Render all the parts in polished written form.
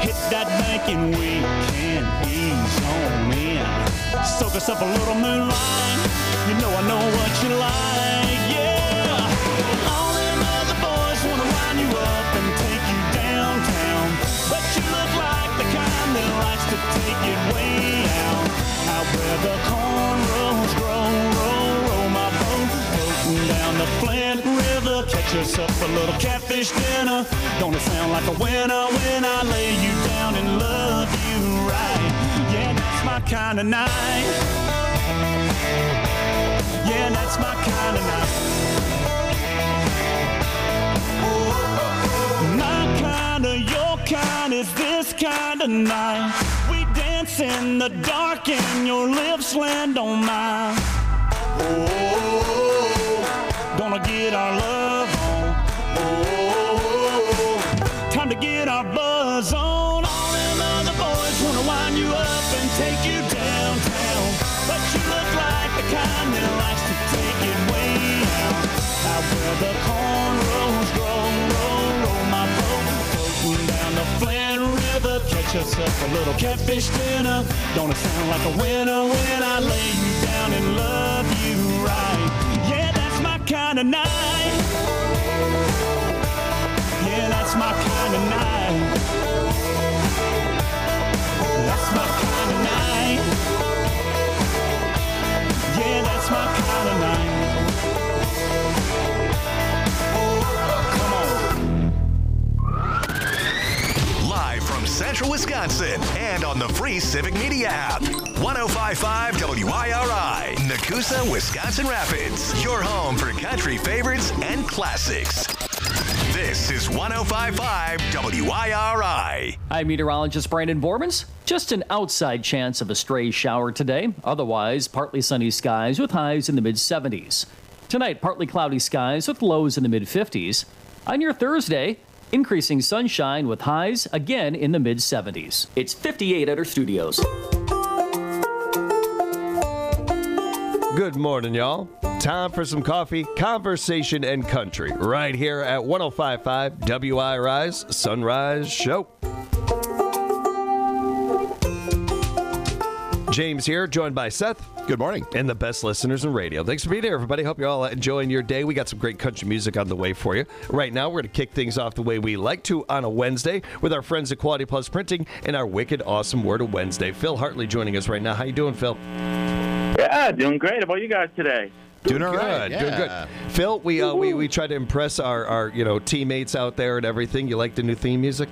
hit that bank and we can ease on in. Soak us up a little moonlight. You know I know what you like, yeah. All them other boys wanna wind you up and take you downtown, but you look like the kind that likes to take it way out where the cornrows grow. Roll my boat, floating down the Flint River. Catch us up a little catfish dinner. Don't it sound like a winner when I lay you down and love you right? Yeah, that's my kind of night. Yeah, that's my kind of night. My kind of, your kind is this kind of night. We dance in the dark and your lips land on mine. Oh, gonna get our love on. Oh, time to get our buzz on. All them other boys wanna wind you up and take you downtown, but you look like the kind that likes to take it way out where the cornrows grow. Roll my boat, floating down the Flint River. Catch us up a little catfish dinner. Don't it sound like a winner when I lay you down and love you right? Yeah, that's my kind of night. Yeah, that's my kind of night. That's my kind of night. Yeah, that's my kind of night. Come on. Live from Central Wisconsin and on the free Civic Media app. 105.5 WIRI, Nakusa, Wisconsin Rapids. Your home for country favorites and classics. This is 105.5 WIRI. I'm meteorologist Brandon Bormans. Just an outside chance of a stray shower today. Otherwise, partly sunny skies with highs in the mid-70s. Tonight, partly cloudy skies with lows in the mid-50s. On your Thursday, increasing sunshine with highs again in the mid-70s. It's 58 at our studios. Good morning, y'all. Time for some coffee, conversation, and country right here at 105.5 WIRI's Sunrise Show. James here, joined by Seth. Good morning. And the best listeners in radio. Thanks for being here, everybody. Hope you're all enjoying your day. We got some great country music on the way for you. Right now, we're going to kick things off the way we like to on a Wednesday with our friends at Quality Plus Printing and our wicked awesome Word of Wednesday. Phil Hartley joining us right now. How you doing, Phil? Yeah, doing great. How about you guys today? Doing all right. Doing good. Phil, we try to impress our teammates out there and everything. You like the new theme music?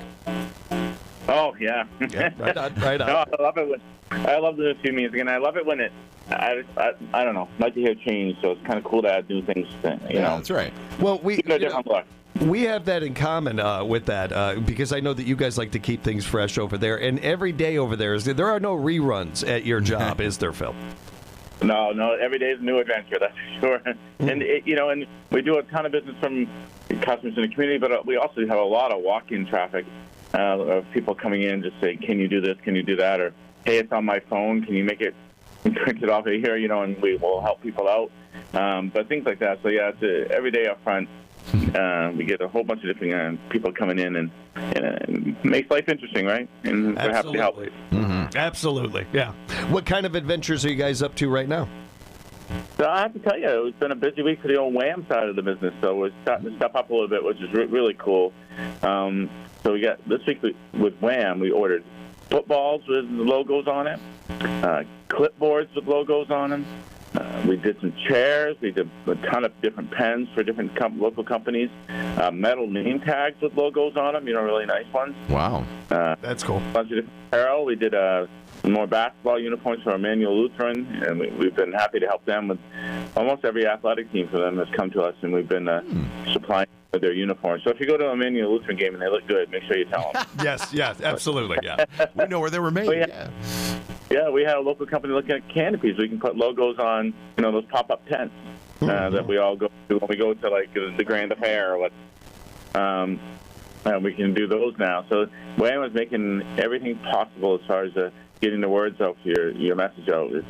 Oh yeah. Yeah, right on. Right on. No, I love the new music, and I love it when it. I don't know. I like to hear change, so it's kind of cool to add new things. You know, that's right. Well, different look. We have that in common with that because I know that you guys like to keep things fresh over there, and every day over there there are no reruns at your job, is there, Phil? No. Every day is a new adventure. That's for sure. And and we do a ton of business from customers in the community, but we also have a lot of walk-in traffic of people coming in just saying, "Can you do this? Can you do that?" Or, "Hey, it's on my phone. Can you make it print it off of here?" And we will help people out. But things like that. So yeah, it's every day up front. We get a whole bunch of different people coming in, and it makes life interesting, right? And we're happy to help. Mm-hmm. Absolutely, yeah. What kind of adventures are you guys up to right now? So I have to tell you, it's been a busy week for the old Wham side of the business, so we're starting to step up a little bit, which is really cool. So we got this week with Wham, we ordered footballs with logos on it, clipboards with logos on them. We did some chairs. We did a ton of different pens for different local companies. Metal name tags with logos on them, really nice ones. Wow. That's cool. A bunch of different apparel. We did more basketball uniforms for Emmanuel Lutheran, and we've been happy to help them with almost every athletic team for them has come to us, and we've been supplying their uniforms. So if you go to an Emmanuel Lutheran game and they look good, make sure you tell them. Yes, absolutely, yeah. We know where they were made. Yeah, we had a local company looking at canopies. We can put logos on, those pop-up tents that we all go to when we go to, like, the Grand Affair or what. And we can do those now. So Wham is making everything possible as far as getting the words out for your message out. It's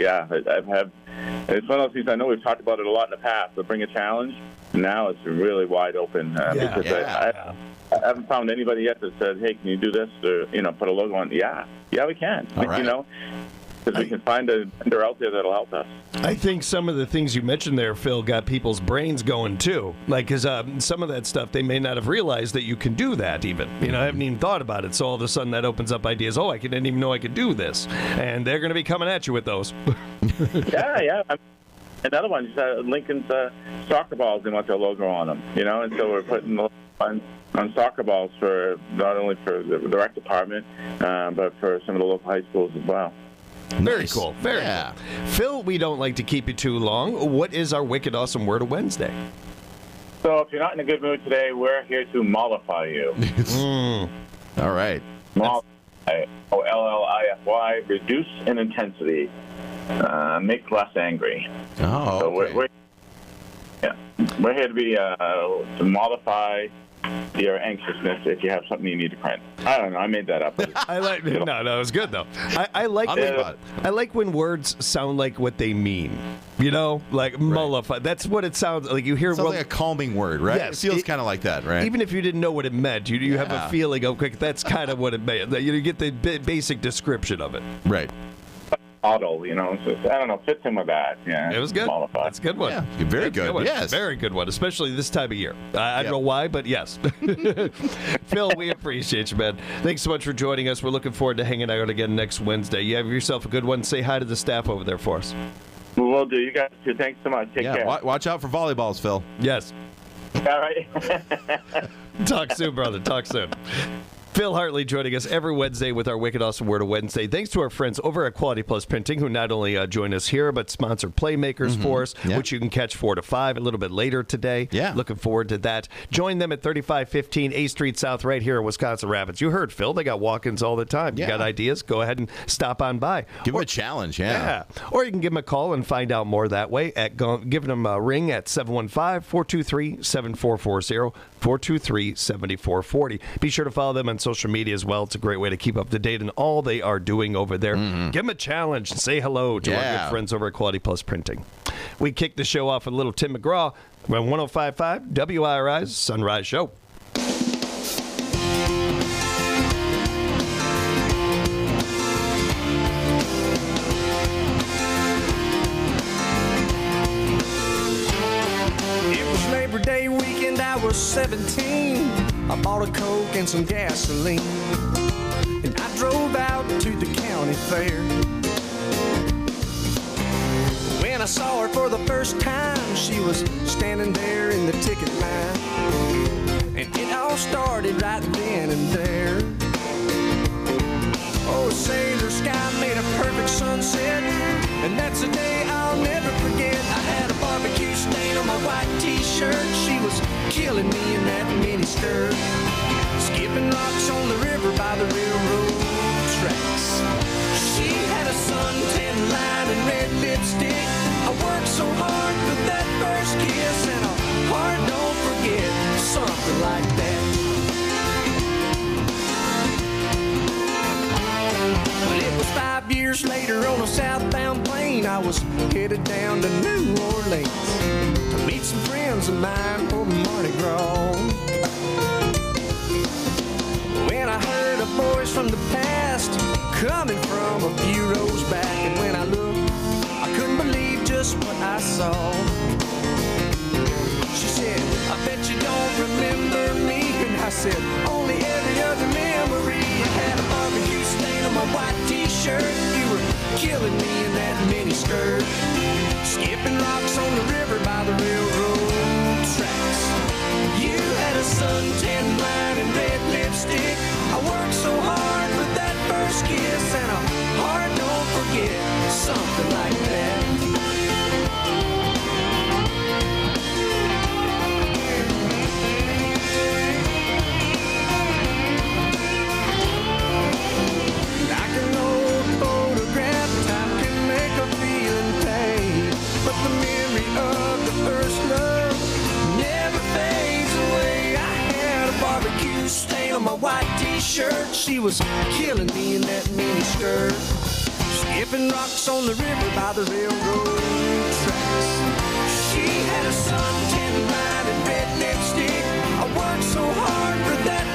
one of those things. I know we've talked about it a lot in the past, but bring a challenge. Now it's really wide open because I I haven't found anybody yet that said, "Hey, can you do this?" Or put a logo on. Yeah, we can. All right. Because we can find a vendor out there that'll help us. I think some of the things you mentioned there, Phil, got people's brains going too. Like, because some of that stuff they may not have realized that you can do that. Even I haven't even thought about it. So all of a sudden that opens up ideas. Oh, I didn't even know I could do this, and they're going to be coming at you with those. Yeah. Another one is Lincoln's soccer balls. They want their logo on them. And so we're putting on soccer balls for not only for the rec department, but for some of the local high schools as well. Very Nice. cool. Very Yeah. cool. Phil, we don't like to keep you too long. What is our Wicked Awesome Word of Wednesday? So if you're not in a good mood today, we're here to mollify you. All right. Mollify, O-L-L-I-F-Y, reduce in intensity, make less angry. Oh, So okay. we're here to be to mollify your anxiousness if you have something you need to print. I don't know. I made that up. I like no, it was good though. I like On the spot. I like when words sound like what they mean. Like mollify. That's what it sounds like. You hear Sounds like a calming word, right? Yes, It feels it- kind of like that, right? even if you didn't know what it meant, you have Yeah. a feeling of quick. That's kind of what it meant. You get the basic description of it. right. Model, so I don't know, fits in with that. Yeah, It was good. Mollify. That's a good one. Yeah, very That's a good. one. Yes. Very good one, especially this time of year. I don't know why, but yes. Phil, we appreciate you, man. Thanks so much for joining us. We're looking forward to hanging out again next Wednesday. You have yourself a good one. Say hi to the staff over there for us. We'll do. You guys too. Thanks so much. Take care. Watch out for volleyballs, Phil. Yes. All right. Talk soon, brother. Talk soon. Phil Hartley joining us every Wednesday with our Wicked Awesome Word of Wednesday. Thanks to our friends over at Quality Plus Printing, who not only join us here, but sponsor Playmakers for us, Yeah. which you can catch 4 to 5 a little bit later today. Yeah. Looking forward to that. Join them at 3515 A Street South right here in Wisconsin Rapids. You heard Phil. They got walk-ins all the time. You Yeah. got ideas? Go ahead and stop on by. Give them a challenge, yeah. Or you can give them a call and find out more that way at giving them a ring at 715-423-7440, 423-7440. Be sure to follow them on social media as well. It's a great way to keep up to date on all they are doing over there. Give them a challenge and say hello to our Yeah. good friends over at Quality Plus Printing. We kick the show off with a little Tim McGraw on 105.5 WIRI's Sunrise Show. It was Labor Day weekend, I was 17. I bought a Coke and some gasoline, and I drove out to the county fair. When I saw her for the first time, she was standing there in the ticket line, and it all started right then and there. Oh, sailor sky made a perfect sunset, and that's a day I'll never forget. I had a barbecue stain on my white t-shirt. She was killing me in that mini skirt, skipping rocks on the river by the railroad tracks. She had a suntan line and red lipstick. I worked so hard for that first kiss, and a heart don't forget something like that. But it was 5 years later on a southbound plane. I was headed down to New Orleans to meet some friends of mine for Mardi Gras. When I heard a voice from the past coming from a few rows back, and when I looked, I couldn't believe just what I saw. She said, I bet you don't remember me. And I said, only every other memory. I had a barbecue stain on my white t-shirt. You were killing me in that mini skirt, skipping rocks on the river by the railroad tracks. You had a suntan line and red lipstick. I worked so hard for that first kiss, and a heart don't forget something like that. Like an old photograph, time can make a feeling fade, but the memory of the first love never fades away. I had a barbecue stain on my white t-shirt. She was killing me in that mini skirt, skipping rocks on the river by the railroad tracks. She had a suntan line and red lipstick. I worked so hard for that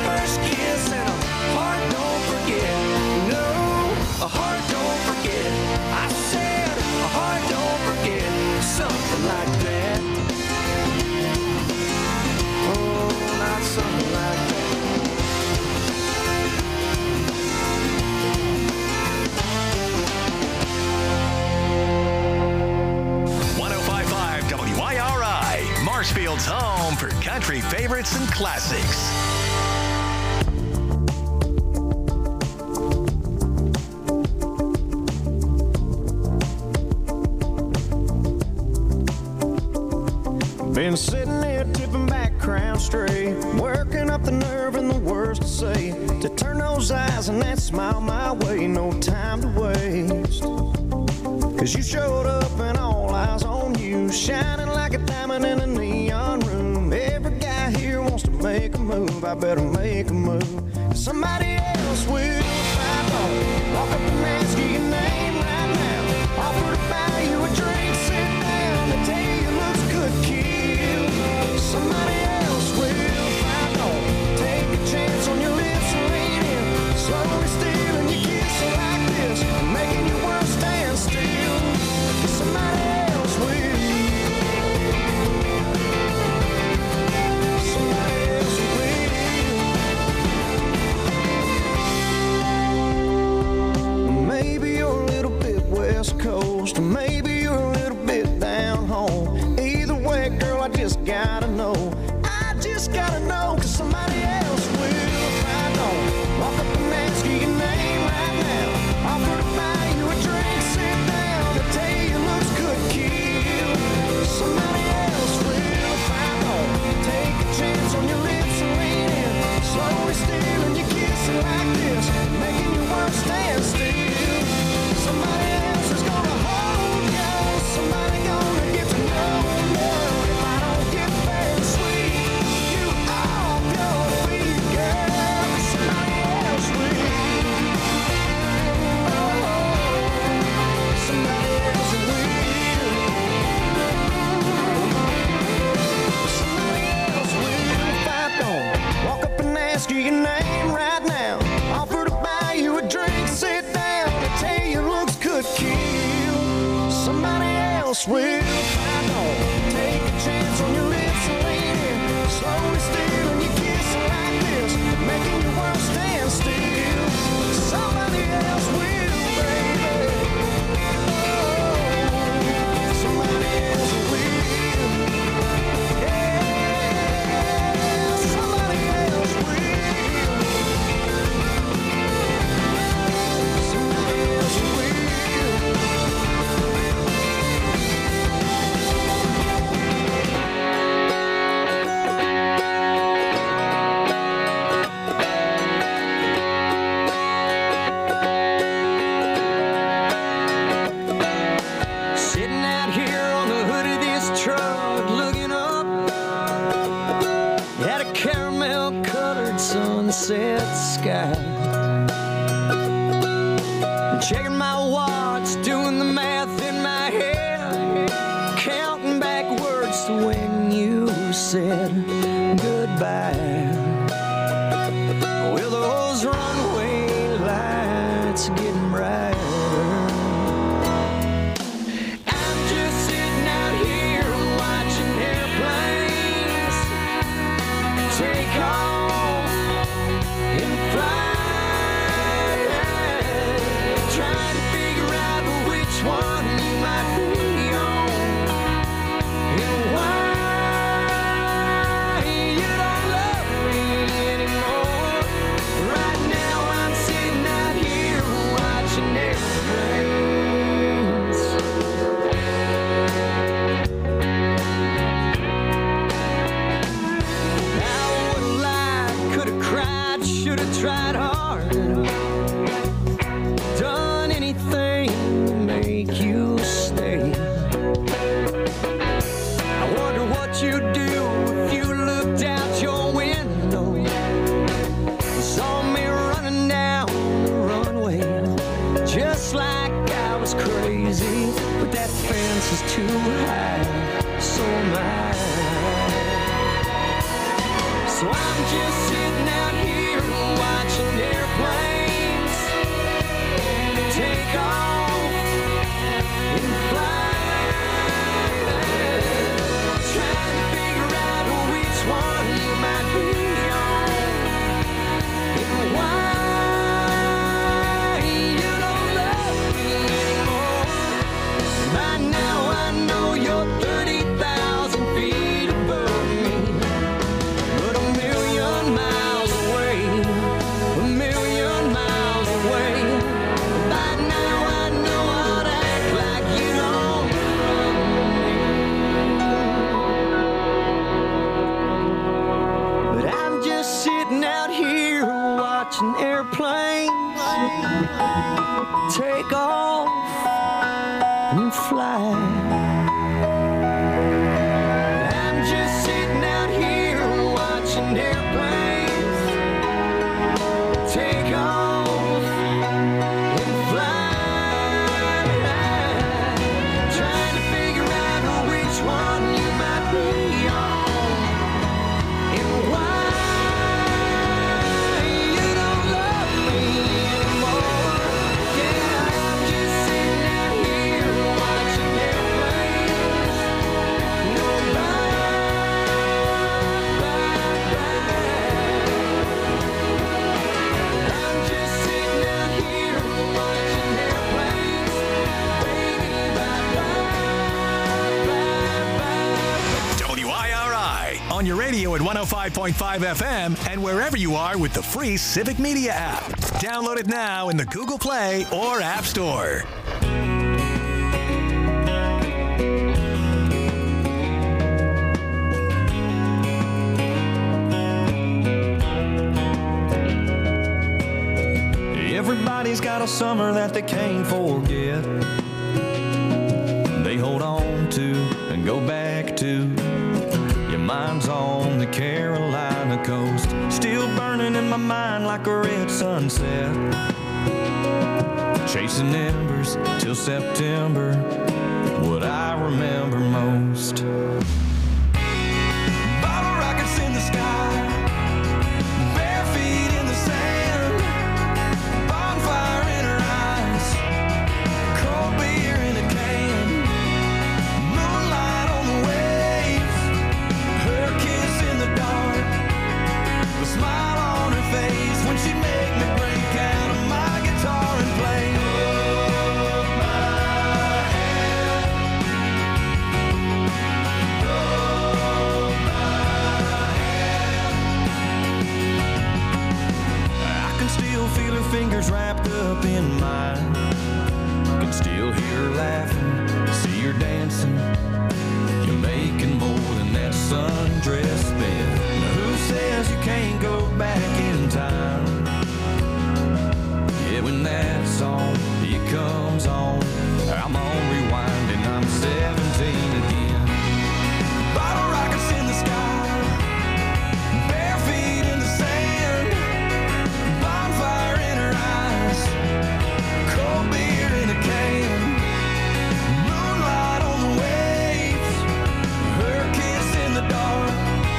country favorites and classics. Been sitting here tipping back crown straight, working up the nerve and the words to say, to turn those eyes and that smile my way, no time to waste. Cause you showed up and all eyes on you, shining like a diamond in a neon room. Every guy here wants to make a move, I better make a move. Cause somebody else will if I don't walk up and ask you your name right now, offer to buy you a drink, sit down, and tell you your looks could kill. Somebody else will if I don't take a chance on your lips and lean in, slowly stealing your kiss like this, making your world stand still. Somebody else will. Somebody else will. Maybe you're a little bit West Coast, or maybe you're a little bit down home. Either way, girl, I just gotta know. I just gotta know, cause somebody else will if I don't walk up and ask you your name right now, offer to buy you a drink, sit down, and tell you your looks could kill. Somebody else will if I don't take a chance on your lips and lean in, slowly stealing your kissing like this, making your world stand still. Somebody else is gonna hold you, somebody gonna get to know you. If I don't get very sweet, you off your feet, girl. Somebody else will. Oh, somebody else will. Somebody else will if I don't walk up and ask you your name right now, offer to buy you a drink, sit down, and tell you looks could kill. Somebody else will if I don't take a chance on your lips and lean in, slowly stealing your kiss like this, making your world stand still. Somebody else will, baby. Oh, somebody else will. Yeah, somebody else will. Somebody else will. Sitting out here on the hood of this truck, looking up at a caramel-colored sunset sky. Checking my watch, doing the math in my head, counting backwards to when you said goodbye. Well, those runway lights are getting brighter. I'm just sitting out here watching airplanes take off and fly, trying to figure out which one you might be on and why you don't love me anymore. Right now I'm sitting out here watching airplanes. I would've lied, could've cried, should've tried harder, done anything to make you stay. I wonder what you'd do if you looked out your window and saw me running down the runway, just like I was crazy, but that fence is too high, so am I. So I'm just sitting out here watching airplanes take off and fly, trying to figure out which one you might be on and why you don't love me anymore. By now I know you're 30,000 feet above me. airplanes take off and fly. I'm just sitting out here watching airplanes take off and fly, trying to figure out which one you might be on and why you don't love me anymore. Yeah, I'm just sitting out here watching airplanes go by, I'm just sitting out here watching airplanes, baby, WIRI on your radio at 105.5 FM and wherever you are with the free Civic Media app. Download it now in the Google Play or App Store. Everybody's got a summer that they can't forget. They hold on to and go back to. Your mind's on the Carolina coast, still burning in my mind like a red sunset. Chasing embers till September, what I remember most. Bottle rockets in the sky, bare feet in the sand, bonfire in her eyes, cold beer in a can, moonlight on the waves, her kiss in the dark, the smile on her face when she make me break out of my guitar and play. Hold my hand, hold my hand. I can still feel her fingers wrapped up in mine. Can still hear her laughing, see her dancing. You're making more than that sundress bed. Now who says you can't go back in time? Yeah, when that song, it comes on, I'm on rewind and I'm 17 again. Bottle rockets in the sky, bare feet in the sand, bonfire in her eyes, cold beer in a can, moonlight on the waves, her kiss in the dark,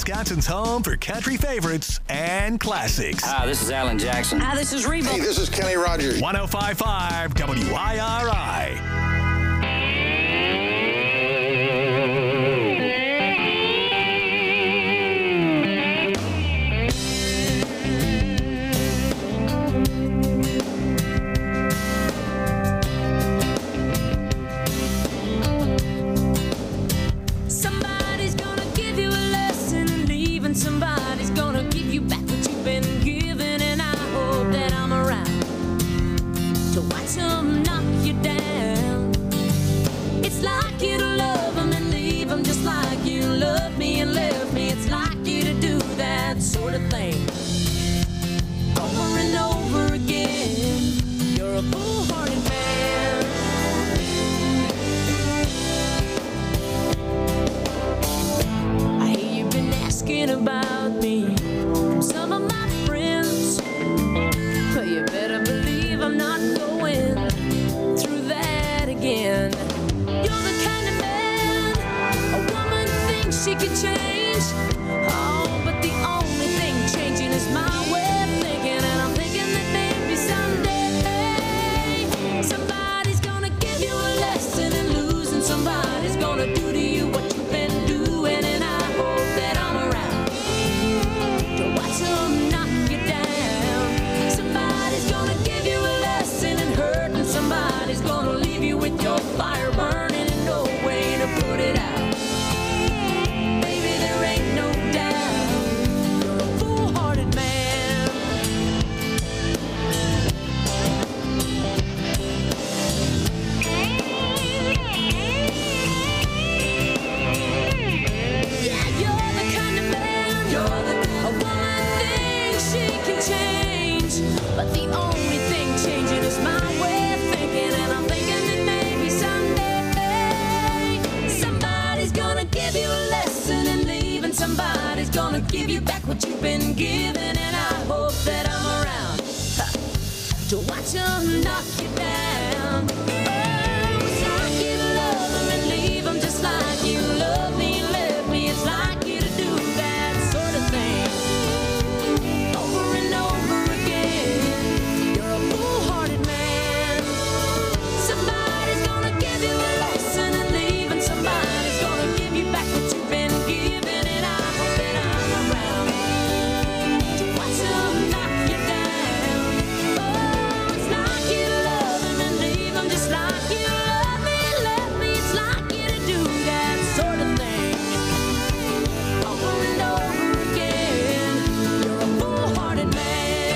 Wisconsin's home for country favorites and classics. Hi, this is Alan Jackson. Hi, this is Reba. Hey, this is Kenny Rogers. 105.5 WIRI. Somebody's gonna give you a lesson and leave, and somebody's gonna give you back what you've been given, and I hope that I'm around to watch them knock you down. It's like you to love them and leave them, just like you loved me and left me. It's like you to do that sort of thing over and over again. You're a foolhardy man. I hear you've been asking about me from some of my friends, but you better believe I'm not going through that again. You're the kind of man a woman thinks she could change. Oh, but the only thing changing is my way of thinking, and I'm thinking that maybe someday somebody's gonna give you a lesson in losing. Somebody's gonna do to you what you've been doing, and I hope that I'm around to watch them knock you down. Somebody's gonna give you a lesson in hurt, and somebody's gonna leave you with your fire burning and no way to put it out. Baby, there ain't no doubt you're a foolhardy man. Yeah, you're the kind of man a woman thinks she can change, but the only thing changing is my way of thinking, and I'm thinking that maybe someday somebody's gonna give you a lesson and leave, and somebody's gonna give you back what you've been given, and I hope that I'm around to watch them knock you down. Oh, it's like you to love them and leave them, just like you love me and left me. It's like you to do that sort of thing over and over again. You're a foolhardy man. Somebody's gonna give you a lesson and leave, and somebody's gonna give you back what you've been given, and I hope that I'm around to watch them knock you down. Oh, it's like you to love them and leave them, just like you love me and left me. It's like you to do that sort of thing over and over again. You're a foolhardy man.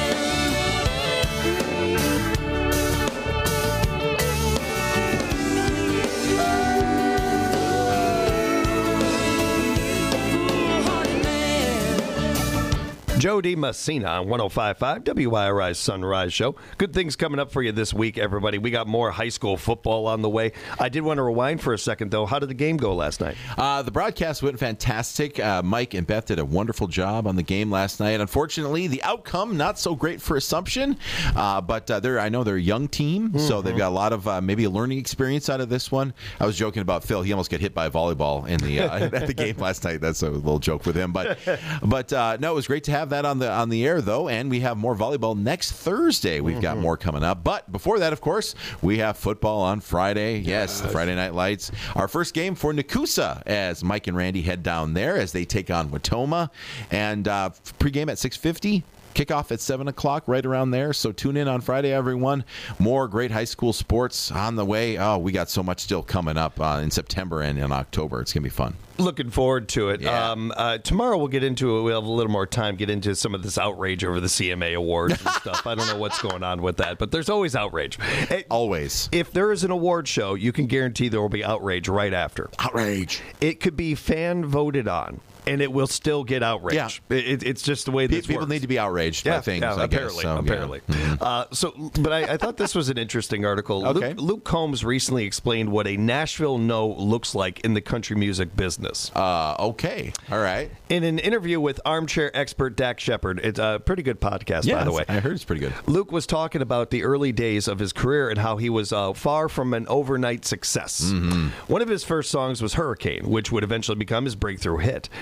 Foolhardy man. Joe DiMessina on 105.5 WIRI's Sunrise Show. Good things coming up for you this week, everybody. We got more high school football on the way. I did want to rewind for a second, though. How did the game go last night? The broadcast went fantastic. Mike and Beth did a wonderful job on the game last night. Unfortunately, the outcome not so great for Assumption, but I know they're a young team, so they've got a lot of maybe a learning experience out of this one. I was joking about Phil; he almost got hit by a volleyball in the at the game last night. That's a little joke with him, but no, it was great to have that on the air though, and we have more volleyball next Thursday. We've got more coming up, but before that, of course, we have football on Friday. Yes, the Friday Night Lights. Our first game for Nakusa as Mike and Randy head down there as they take on Watoma, and pregame at 6:50. Kickoff at 7 o'clock, right around there. So tune in on Friday, everyone. More great high school sports on the way. Oh, we got so much still coming up in September and in October. It's going to be fun. Looking forward to it. Yeah. Tomorrow we'll get into it. We'll have a little more time, get into some of this outrage over the CMA awards and stuff. I don't know what's going on with that, but there's always outrage. Always. If there is an award show, you can guarantee there will be outrage right after. Outrage. It could be fan voted on, and it will still get outraged. Yeah. It's just the way this People works. need to be outraged by things, I guess. Apparently. But I thought this was an interesting article. Okay. Luke Combs recently explained what a Nashville no looks like in the country music business. Okay. All right. In an interview with armchair expert Dak Shepard, it's a pretty good podcast, by the way. I heard it's pretty good. Luke was talking about the early days of his career and how he was far from an overnight success. Mm-hmm. One of his first songs was Hurricane, which would eventually become his breakthrough hit.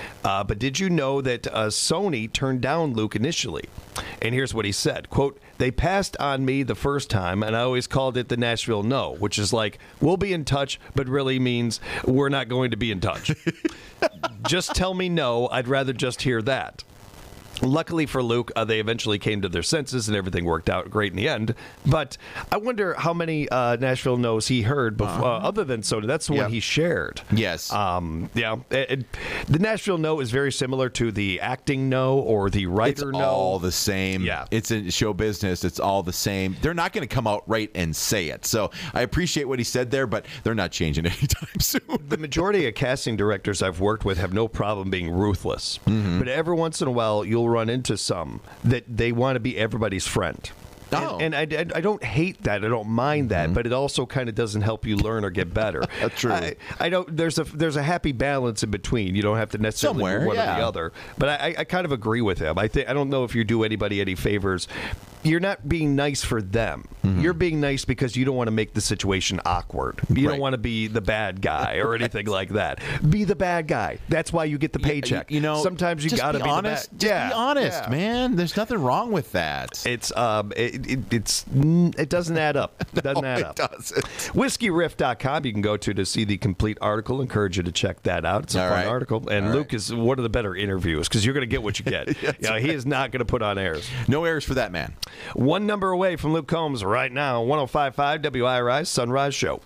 But did you know that Sony turned down Luke initially? And here's what he said, quote, "They passed on me the first time, and I always called it the Nashville no," which is like, we'll be in touch, but really means we're not going to be in touch. Just tell me no. I'd rather just hear that. Luckily for Luke, they eventually came to their senses and everything worked out great in the end. But I wonder how many Nashville no's he heard before, other than Sony. That's the one he shared. Yes. The Nashville no is very similar to the acting no or the writer it's no. all the same. Yeah. It's in show business. It's all the same. They're not going to come out right and say it. So I appreciate what he said there, but they're not changing anytime soon. The majority of casting directors I've worked with have no problem being ruthless. But every once in a while, you'll run into some that they want to be everybody's friend. Oh. And I don't hate that. I don't mind that, but it also kind of doesn't help you learn or get better. That's true. I don't. There's a happy balance in between. You don't have to necessarily do one or the other. But I kind of agree with him. I don't know if you do anybody any favors. You're not being nice for them. You're being nice because you don't want to make the situation awkward. You don't want to be the bad guy or anything like that. Be the bad guy. That's why you get the paycheck. You know, sometimes you got to be honest. the bad. Just be honest, man. There's nothing wrong with that. It's it doesn't add up. It doesn't add up. It doesn't. WhiskeyRiff.com you can go to see the complete article. Encourage you to check that out. It's a fun article. And Luke is one of the better interviews because you're going to get what you get. He is not going to put on airs. No airs for that man. One number away from Luke Combs right now. 105.5 WIRI Sunrise Show.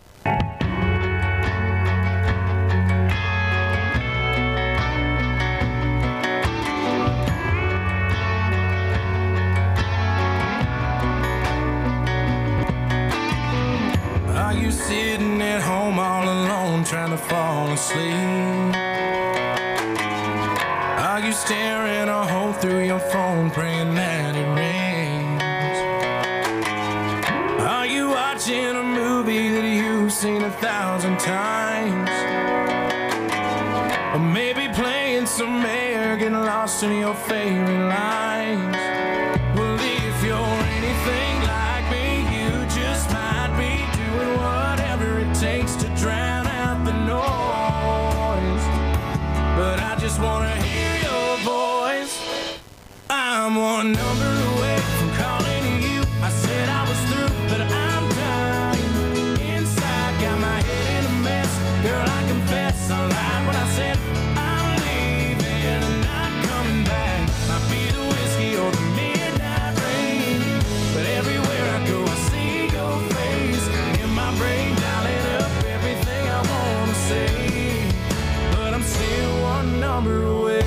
Are you sitting at home all alone trying to fall asleep? Are you staring a hole through your phone praying that it rains? Are you watching a movie that you've seen 1,000 times? Or maybe playing some air, getting lost in your favorite lines? Well, if you're anything like me, you just might be doing whatever it takes to drown out the noise. But I just want to hear your voice. I'm one number away from calling you. I said I was through, but I'm dying. Inside, got my head in a mess. Girl, I confess, I lied when I said I'm leaving and not coming back. Might be the whiskey or the midnight rain, but everywhere I go, I see your face. In my brain, dialing up everything I want to say. But I'm still one number away.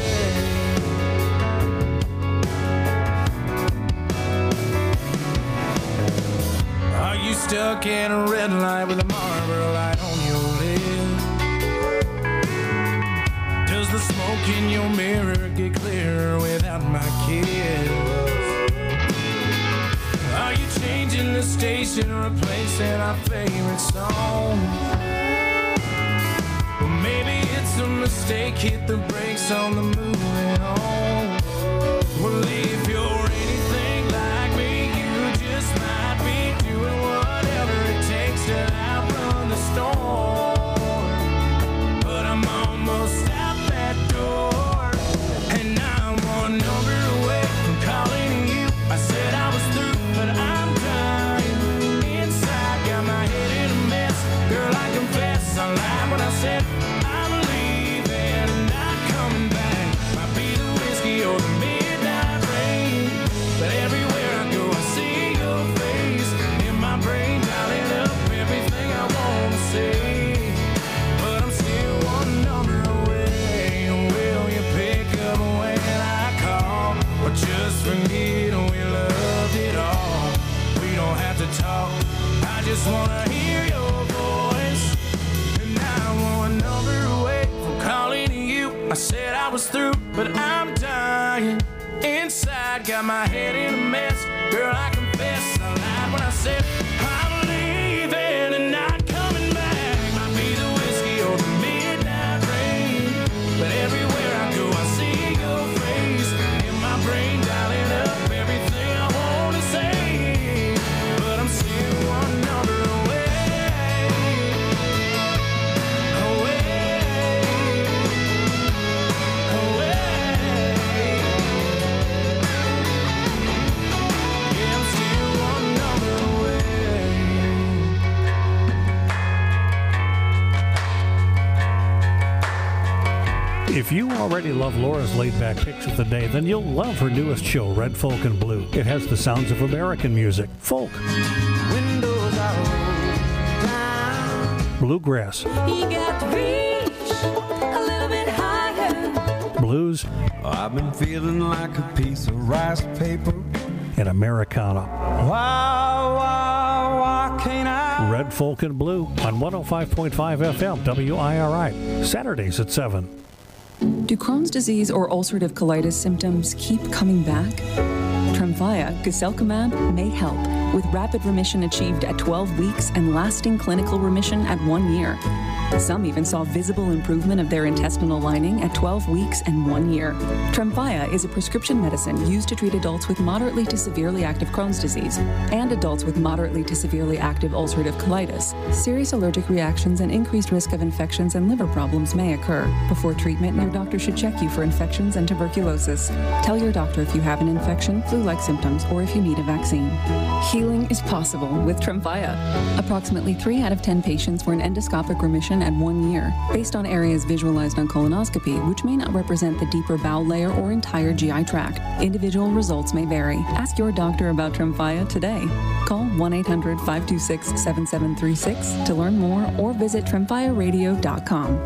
Are you stuck in a red light with a Marlboro light on your lip? Does the smoke in your mirror get clearer without my kiss? Are you changing the station, replacing our favorite song? Well, maybe it's a mistake, hit the brakes on the moving on. Well, if you're anything like me, you just might be doing whatever it takes to outrun the storm. But I'm almost out that door, and I'm one number away from calling you. I said I was through, but I'm dying. Inside, got my head in a mess. Girl, I confess, I lied when I said I'm leaving and not coming back. Might be the whiskey or the midnight rain, but everywhere I go, I see your face. In my brain, dialing up everything I want to say. But I'm still one number away. Will you pick up when I call, or just forget we loved it all? We don't have to talk, I just wanna hear your voice. And I'm one number away from calling you. I said I was through, but I'm dying. Inside, got my head in a mess. Girl, I confess, I lied when I said I'm leaving and not coming back. Might be the whiskey or the midnight rain, but everywhere I go, I see your face. In my brain, dialing up everything I want to say. But I'm still one number away. Away. Away. If you already love Laura's laid-back picks of the day, then you'll love her newest show, Red Folk and Blue. It has the sounds of American music, folk, Windows are down. bluegrass, You got to reach a little bit higher. blues, I've been feeling like a piece of rice paper. and Americana. Why can't I? Red Folk and Blue on 105.5 FM WIRI, Saturdays at 7. Do Crohn's disease or ulcerative colitis symptoms keep coming back? Tremfya, guselkumab, may help, with rapid remission achieved at 12 weeks and lasting clinical remission at 1 year. Some even saw visible improvement of their intestinal lining at 12 weeks and 1 year. Tremfya is a prescription medicine used to treat adults with moderately to severely active Crohn's disease and adults with moderately to severely active ulcerative colitis. Serious allergic reactions and increased risk of infections and liver problems may occur. Before treatment, your doctor should check you for infections and tuberculosis. Tell your doctor if you have an infection, flu-like symptoms, or if you need a vaccine. Healing is possible with Tremfya. Approximately 3 out of 10 patients were in endoscopic remission at 1 year, based on areas visualized on colonoscopy, which may not represent the deeper bowel layer or entire GI tract. Individual results may vary. Ask your doctor about Tremfya today. Call 1-800-526-7736 to learn more or visit tremfyaradio.com.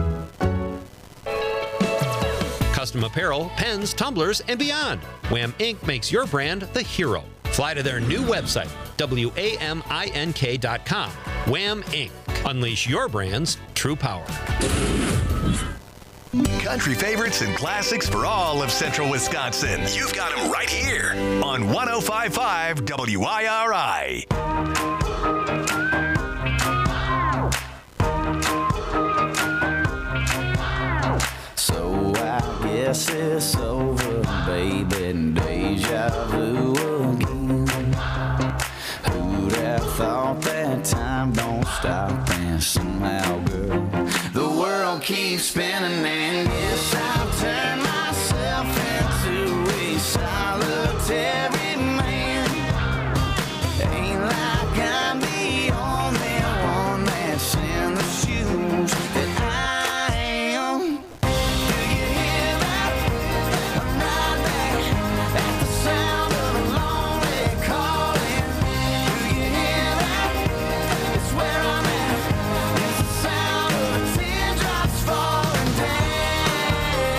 Custom apparel, pens, tumblers, and beyond. Wham Inc. makes your brand the hero. Fly to their new website, WAMINK.com. Wham Inc. Unleash your brand's true power. Country favorites and classics for all of Central Wisconsin. You've got them right here on 105.5 WIRI. So I guess it's over, baby, and deja vu again. Who'd have thought that time don't stop, and somehow, girl, the world keeps spinning, and guess I'll turn myself into a solitary man. Ain't like I'm the only one that's in the shoes that I am. Do you hear that? I'm right back at the sound of a lonely calling. Do you hear that? It's where I'm at. It's the sound of the teardrops falling down.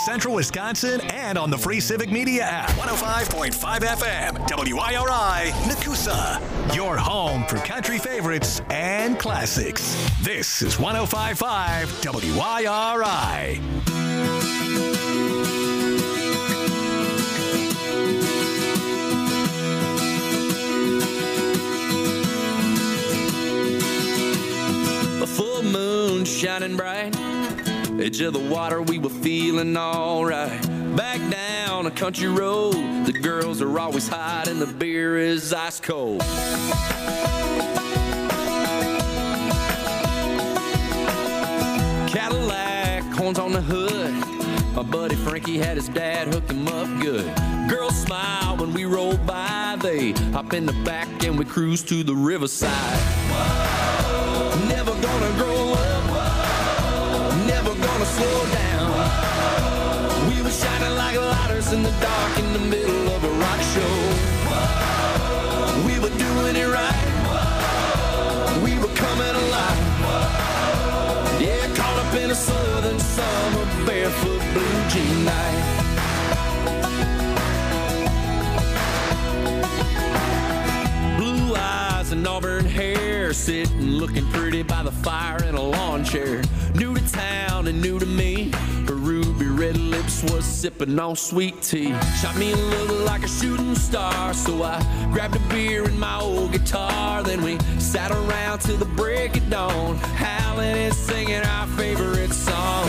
Central Wisconsin and on the free Civic Media app. 105.5 FM, WIRI, Nakusa. Your home for country favorites and classics. This is 105.5 WIRI. A full moon shining bright, edge of the water, we were feeling alright. Back down a country road, the girls are always hot and the beer is ice cold. Cadillac, horns on the hood, my buddy Frankie had his dad hook him up good. Girls smile when we roll by, they hop in the back and we cruise to the riverside. Never gonna grow up, never gonna slow down. We were shining like lighters in the dark in the middle of a rock show. We were doing it right, we were coming alive. Yeah, caught up in a southern summer, barefoot blue jean night. Blue eyes and auburn hair, sitting looking pretty by the fire in a lawn chair. New to town and new to me, her ruby red lips was sipping on sweet tea. Shot me a look like a shooting star, so I grabbed a beer and my old guitar. Then we sat around till the break of dawn, howling and singing our favorite song.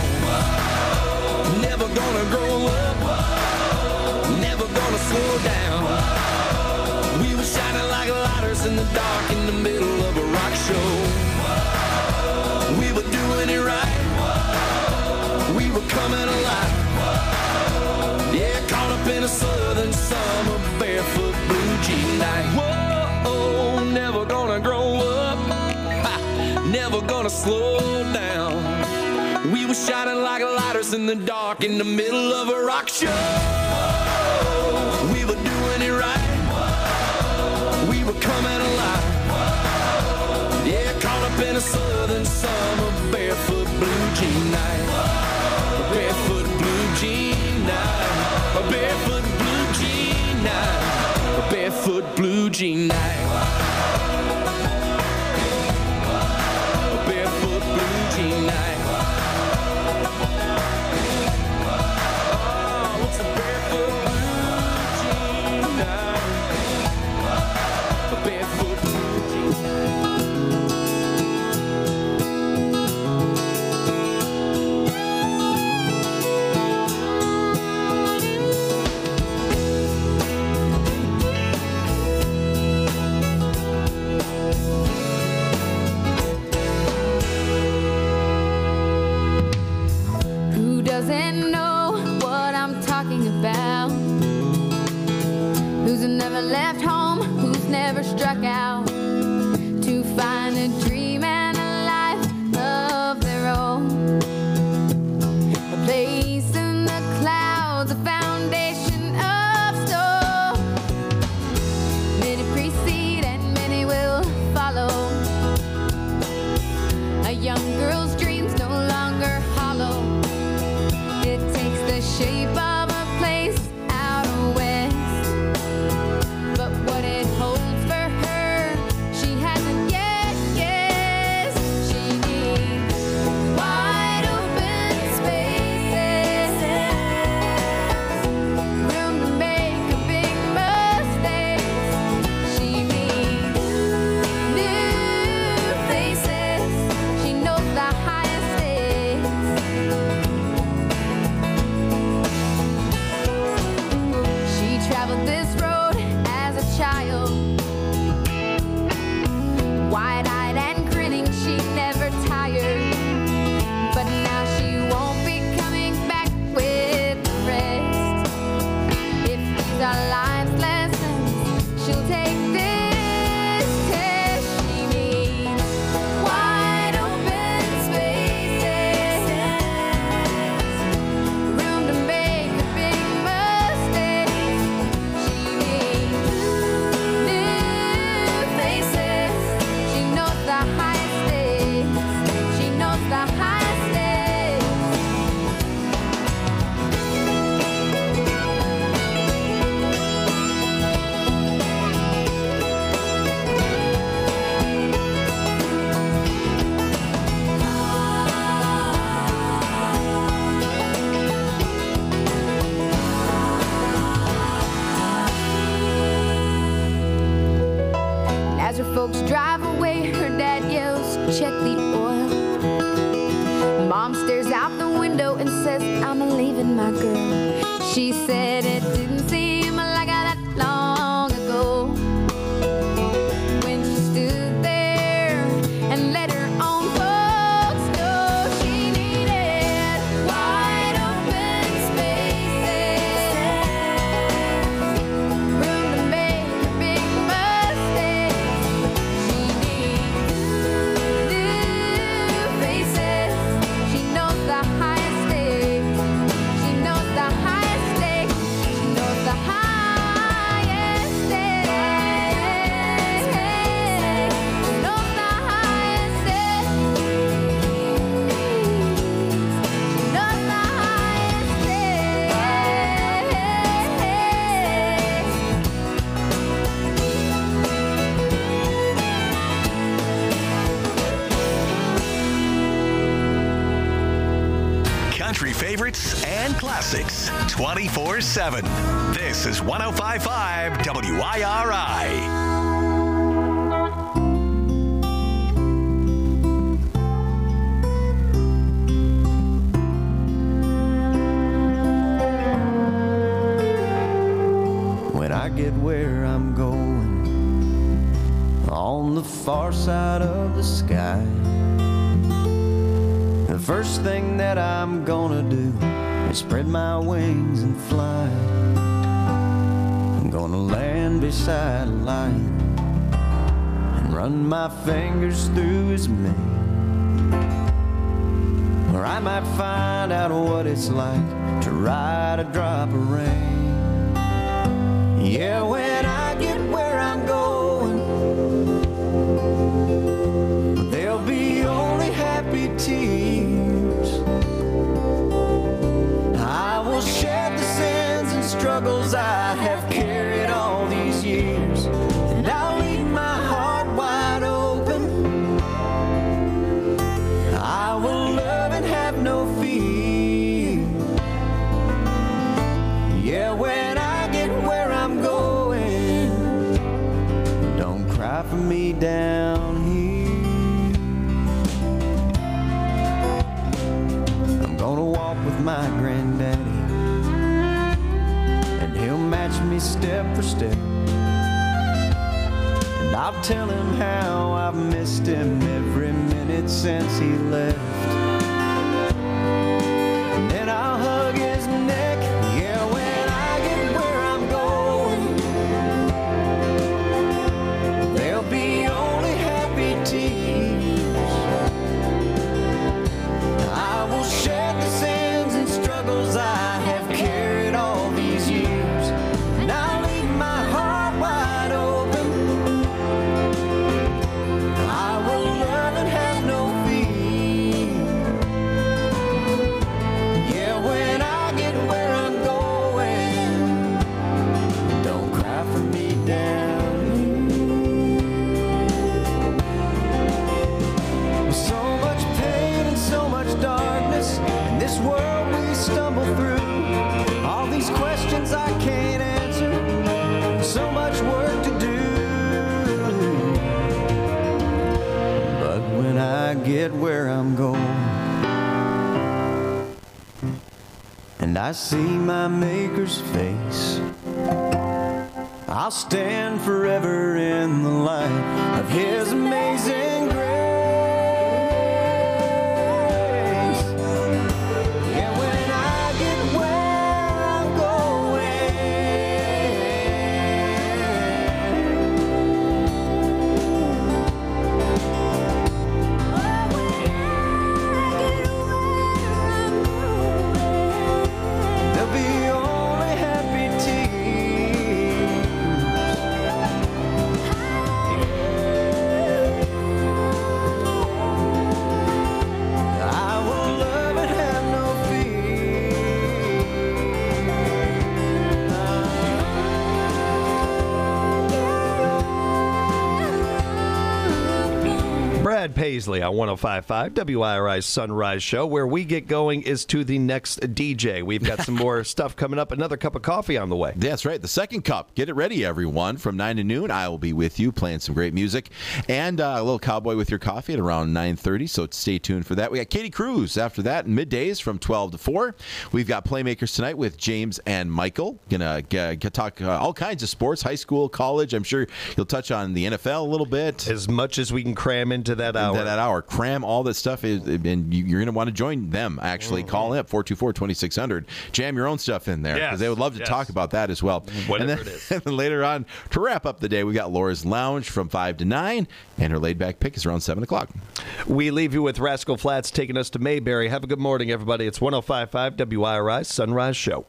Never gonna grow up, never gonna slow down. We were shining like lighters in the dark in the middle of a rock show. We were doing it right, we were coming alive. Yeah, caught up in a southern summer, barefoot blue jean night. Whoa, never gonna grow up, never gonna slow down. We were shining like lighters in the dark in the middle of a rock show. We were doing it right, we were coming alive. Yeah, caught up in a southern summer, barefoot blue jean night. A barefoot blue jean night. A barefoot blue jean night. A barefoot blue jean night. A barefoot blue jean night. Oh, it's a barefoot blue jean night. A barefoot blue jean night. Who doesn't know what I'm talking about? Who's never left home? Who's never struck out to find a dream and a life of their own? A place in the clouds, a foundation of stone. Many precede and many will follow. A young girl's dreams no longer hollow. It takes the shape of a place out west, but what it holds for her check the oil. Mom stares out the window and says, I'm leaving my girl. She said it didn't seem like that long ago when she stood there and let her own folks know she needed wide open spaces, room to make her big mistakes. She needs new faces. She knows the highest stakes. She knows the highest stakes. She knows the highest stakes. She knows the highest stakes. She knows the highest Country favorites and classics 24/7. This is 105.5 WIRI. When I get where I'm going, on the far side of the sky, the first thing that I'm gonna do is spread my wings and fly. I'm gonna land beside a lion and run my fingers through his mane. Or I might find out what it's like to ride a drop of rain. Yeah, when I get where I'm going, there'll be only happy tears. I will shed the sins and struggles I have carried all these years, and I'll leave my heart wide open. I will love and have no fear. Yeah, when I get where I'm going, don't cry for me down here. I'm gonna walk with my granddaddy, and he'll match me step for step. And I'll tell him how I've missed him every minute since he left. And then I'll hug his neck. Yeah, when I get where I'm going, there'll be only happy tears. I will shed the sins and struggles I have carried all these years, and I'll leave my heart wide open. I will love and have no fear. Yeah, when I get where I'm going, don't cry for me down here. With so much pain and so much darkness in this world we stumble through, all these questions I can't answer, so much work to do. But when I get where I'm going, and I see my Maker's face, I'll stand forever in the light of His amazing grace. Yeah, when I get where I'm going, there'll be only happy tears. Brad Paisley on 105.5 WIRI's Sunrise Show. Where we get going is to the next DJ. We've got some more stuff coming up. Another cup of coffee on the way. That's right. The second cup. Get it ready, everyone. From 9 to noon, I will be with you playing some great music. And a little Cowboy with Your Coffee at around 9:30, so stay tuned for that. We got Katie Cruz after that, middays from 12 to 4. We've got Playmakers tonight with James and Michael. Going to talk all kinds of sports, high school, college. I'm sure you'll touch on the NFL a little bit. As much as we can cram into that hour. Cram all that stuff, and you're going to want to join them, actually. Call in 424-2600. Jam your own stuff in there, because they would love to talk about that as well. Whatever and then, it is. And then later on, to wrap up the day, we got Laura's Lounge from 5 to 9, and her laid-back pick is around 7 o'clock. We leave you with Rascal Flatts taking us to Mayberry. Have a good morning, everybody. It's 105.5 WIRI's Sunrise Show.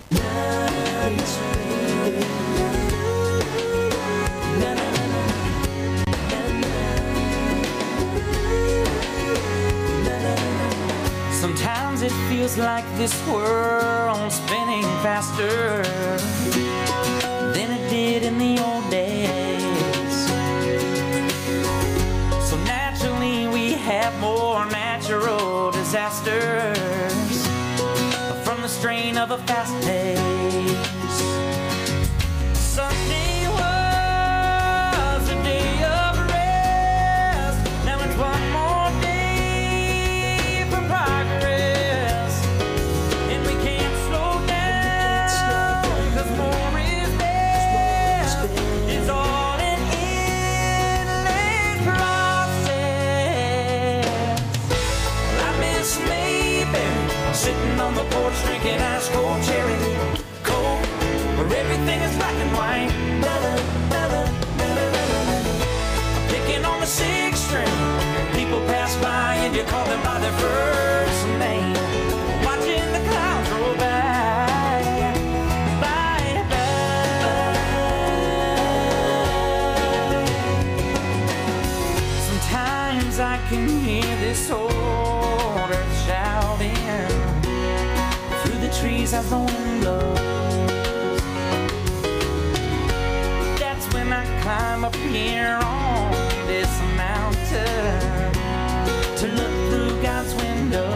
Sometimes it feels like this world's spinning faster than it did in the old days. So naturally we have more natural disasters from the strain of a fast pace. Sunday was a day of rest. Now it's one more day for progress, and we can't slow down, 'cause more is best. It's all an endless process. Well, I miss Mayberry, sitting on the porch drinking ice cold cherry coke, where everything is black and white. Picking on the 6th string, people pass by and you call them by their first name. Watching the clouds roll by, by, by. Sometimes I can hear this old earth shouting through the trees as the wind blows. That's when I climb up here on this mountain to look through God's window.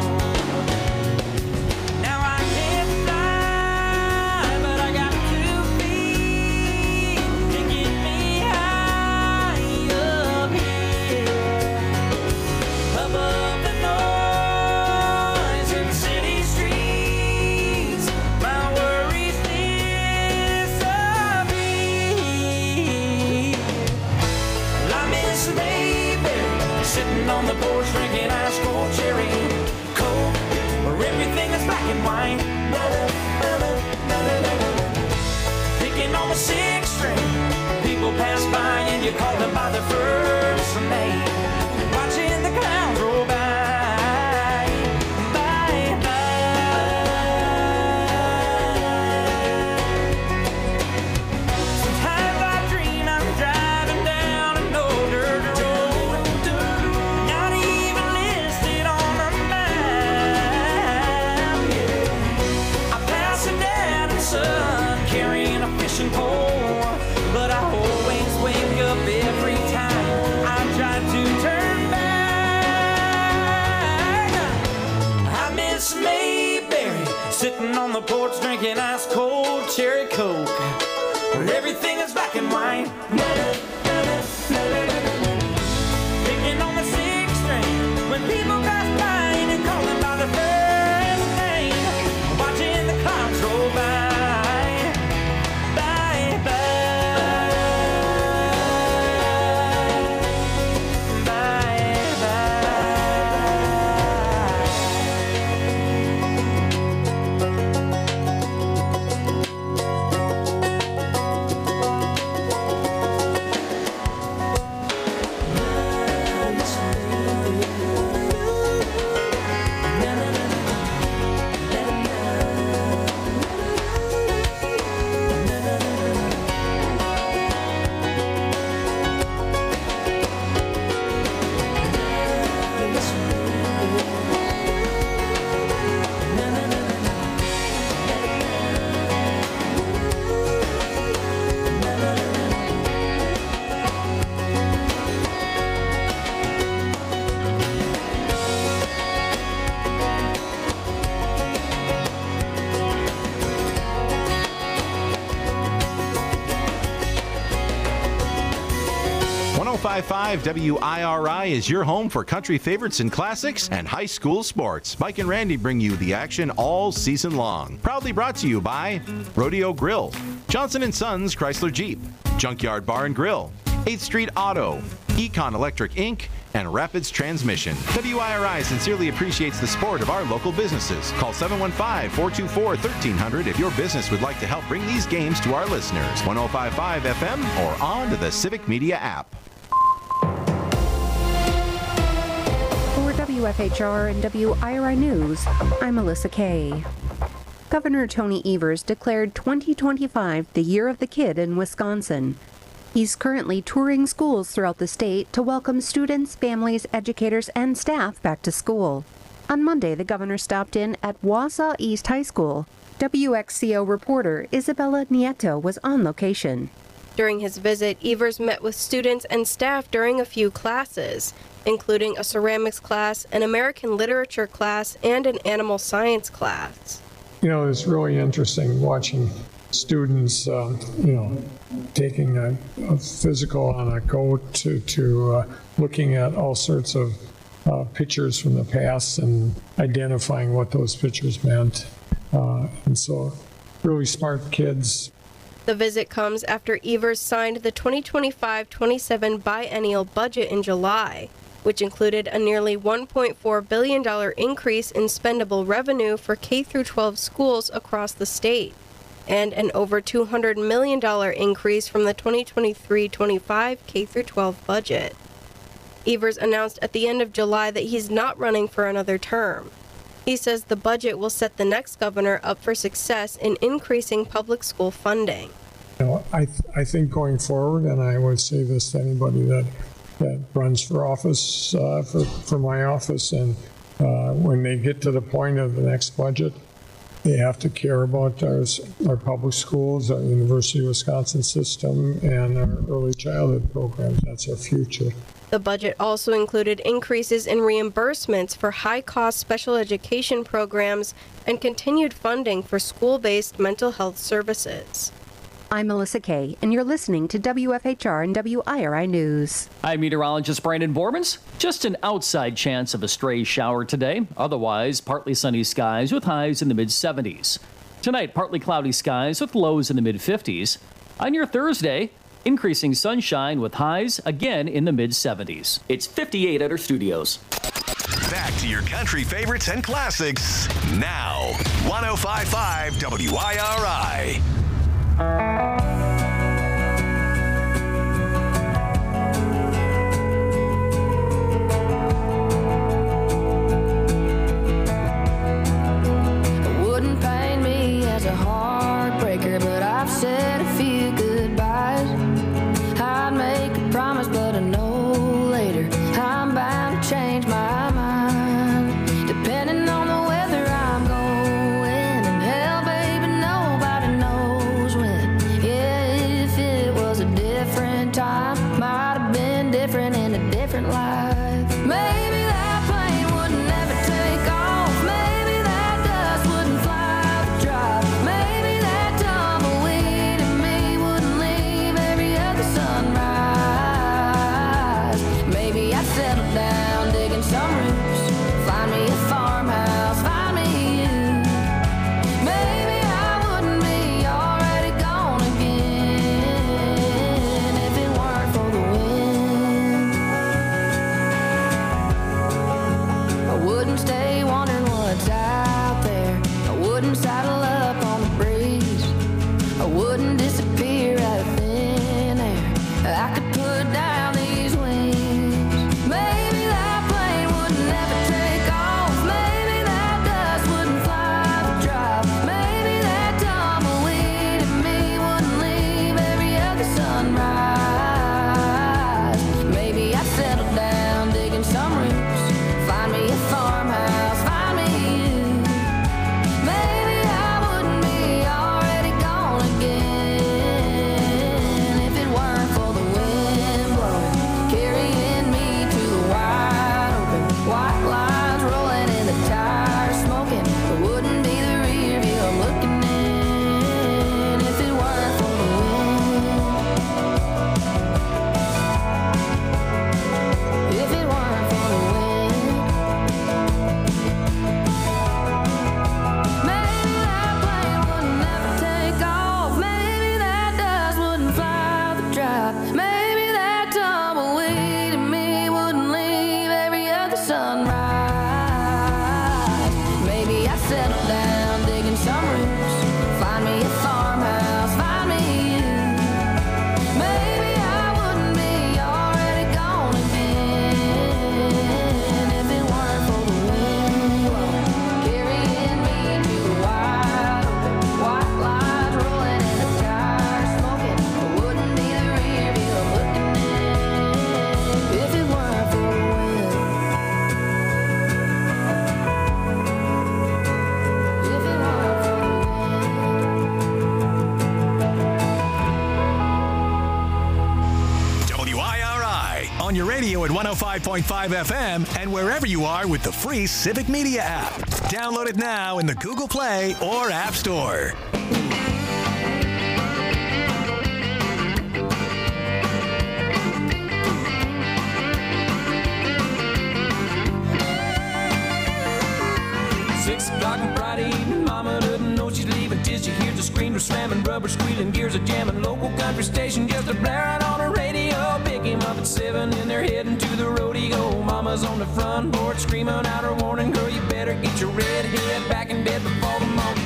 Now I can't fly, but I got 2 feet to get me high up here, above the noise in city streets. My worries disappear. Well, I miss Mayberry, sitting on the porch drinking ice cold cherry coke, where everything is black and white. Picking on the 6th string, people pass by and you call them by their first name. Watching the clouds roll by, by, by. Sometimes I dream I'm driving down an old dirt road, not even listed on the map. I pass a dad and son carrying a fishing pole, but I always wake up every time I try to turn back. I miss Mayberry, sitting on the porch drinking ice cold cherry coke, where everything is black and white. Picking on the 6th string, when people pass by and you call them by their first name. Watching the clouds roll by, by, by, by, by. 105.5 WIRI is your home for country favorites and classics and high school sports. Mike and Randy bring you the action all season long. Proudly brought to you by Rodeo Grill, Johnson & Sons Chrysler Jeep, Junkyard Bar and Grill, 8th Street Auto, Econ Electric Inc., and Rapids Transmission. WIRI sincerely appreciates the support of our local businesses. Call 715-424-1300 if your business would like to help bring these games to our listeners. 105.5 FM or on to the Civic Media app. For WFHR and WIRI News, I'm Melissa Kay. Governor Tony Evers declared 2025 the Year of the Kid in Wisconsin. He's currently touring schools throughout the state to welcome students, families, educators, and staff back to school. On Monday, the governor stopped in at Wausau East High School. WXCO reporter Isabella Nieto was on location. During his visit, Evers met with students and staff during a few classes, including a ceramics class, an American literature class, and an animal science class. You know, it's really interesting watching students, taking a physical on a goat to looking at all sorts of pictures from the past and identifying what those pictures meant. And so really smart kids. The visit comes after Evers signed the 2025-27 biennial budget in July, which included a nearly $1.4 billion increase in spendable revenue for K-12 schools across the state, and an over $200 million increase from the 2023-25 K-12 budget. Evers announced at the end of July that he's not running for another term. He says the budget will set the next governor up for success in increasing public school funding. I think going forward, and I would say this to anybody that runs for office, for my office, and when they get to the point of the next budget, they have to care about our public schools, our University of Wisconsin system, and our early childhood programs. That's our future. The budget also included increases in reimbursements for high-cost special education programs and continued funding for school-based mental health services. I'm Melissa Kay, and you're listening to WFHR and WIRI News. I'm meteorologist Brandon Bormans. Just an outside chance of a stray shower today. Otherwise, partly sunny skies with highs in the mid-70s. Tonight, partly cloudy skies with lows in the mid-50s. On your Thursday, increasing sunshine with highs again in the mid-70s. It's 58 at our studios. Back to your country favorites and classics now. 105.5 WIRI. Wouldn't paint me as a heartbreaker, but I've said a few goodbyes. I'd make a promise, but I know later I'm bound to change my mind. Depending on the weather I'm going, and hell, baby, nobody knows when. Yeah. 105.5 FM, and wherever you are with the free Civic Media app. Download it now in the Google Play or App Store. On Friday evening, mama doesn't know she's leaving till she hears the screamer slamming, rubber squealing, gears are jamming, local country station just a blaring on the radio. Pick him up at 7 and they're heading to the rodeo. Mama's on the front porch screaming out her warning, girl, you better get your red head back in bed before the morning.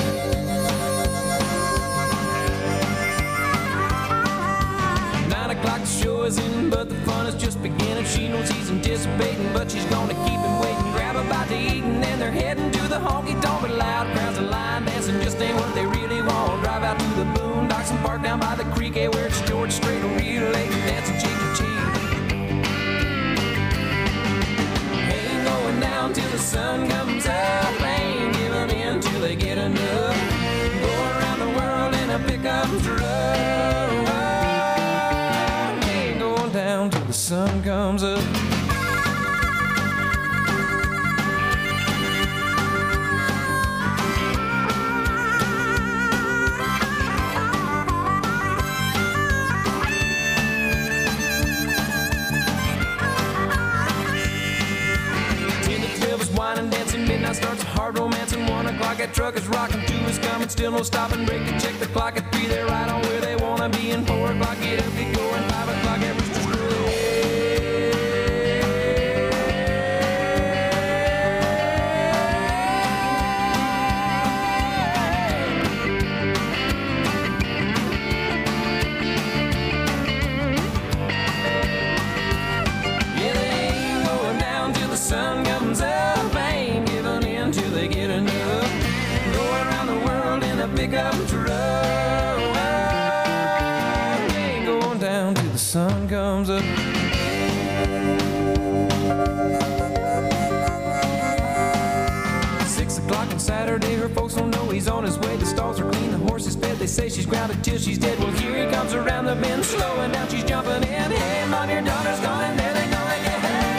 O'clock, the show is in, but the fun is just beginning. She knows he's anticipating, but she's gonna keep him waiting. Grab a bite to eat, and then they're heading to the honky tonk. But loud crowds and line dancing just ain't what they really want. Drive out to the boondocks and park down by the creek, hey, where it's George Strait, real late and dancing cheek to cheek. Ain't going down till the sun comes up. Ain't giving in till they get enough. Go around the world in a pickup truck. Down till the sun comes up. Wine dancing, midnight starts a hard romance, and 1 o'clock that truck is rocking, 2 is coming, still no stopping, break and check the clock at 3, they're right on where they wanna be, and 4 o'clock get up, get going, 5 o'clock that rooster's pickup truck. Ain't going down till the sun comes up. On Saturday, her folks don't know he's on his way. The stalls are clean, the horse is fed. They say she's grounded till she's dead. Well, here he comes around the bend, slowing down, she's jumping in. Hey, mom, your daughter's gone, and there they go again.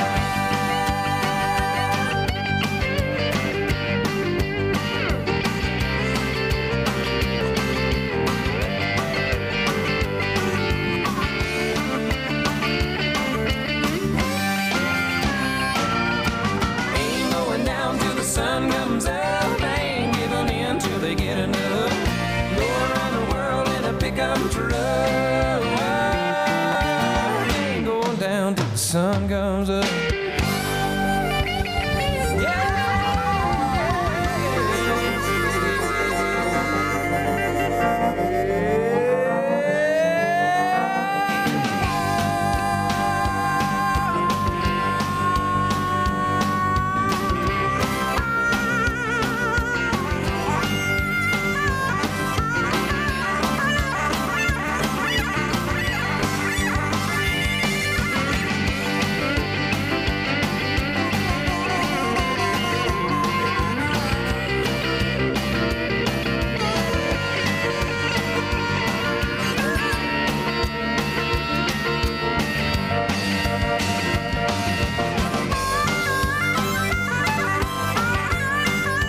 Sun comes up, ain't giving in till they get enough. Go around the world in a pickup truck. Ain't going down till the sun comes up.